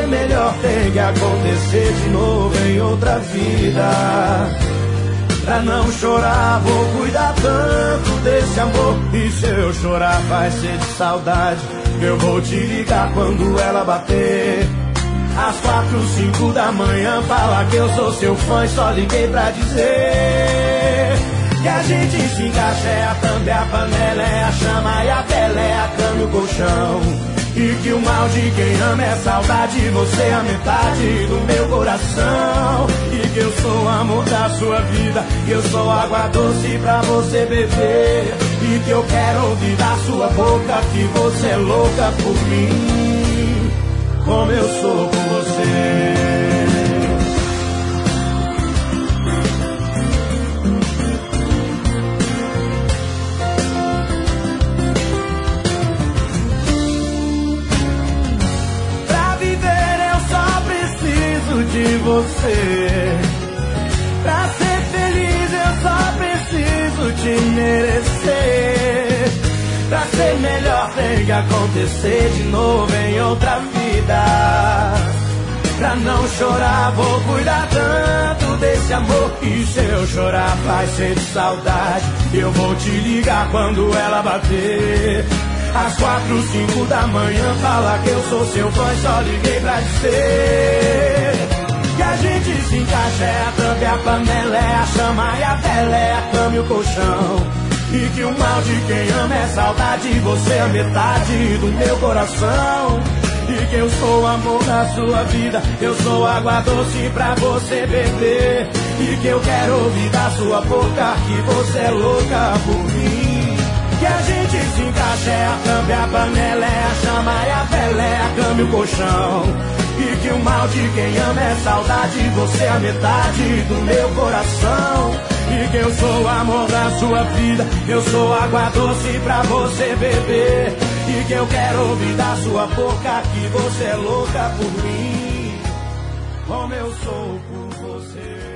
ser melhor tem que acontecer de novo em outra vida. Pra não chorar vou cuidar tanto desse amor. E se eu chorar vai ser de saudade. Eu vou te ligar quando ela bater. Às 4, 5 da manhã fala que eu sou seu fã e só liguei pra dizer que a gente se encaixa, é a thumb, a panela, é a chama e a tela, é a cama e o colchão. E que o mal de quem ama é saudade, você é a metade do meu coração. E que eu sou o amor da sua vida, que eu sou água doce pra você beber. E que eu quero ouvir da sua boca que você é louca por mim, como eu sou por você. De você, pra ser feliz eu só preciso te merecer. Pra ser melhor tem que acontecer de novo em outra vida. Pra não chorar vou cuidar tanto desse amor. E se eu chorar vai ser de saudade. Eu vou te ligar quando ela bater. Às 4, 5 da manhã fala que eu sou seu fã e só liguei pra dizer que a gente se encaixa, é a thumb, a panela, é a chama e a vela, é a cama e o colchão. E que o mal de quem ama é saudade, você é a metade do meu coração. E que eu sou o amor da sua vida, eu sou água doce pra você beber. E que eu quero ouvir da sua boca que você é louca por mim. Que a gente se encaixa, é a thumb, a panela, é a chama e a vela, é a cama e o colchão. E que o mal de quem ama é saudade, você é a metade do meu coração. E que eu sou o amor da sua vida, eu sou água doce pra você beber. E que eu quero ouvir da sua boca que você é louca por mim, como eu sou por você.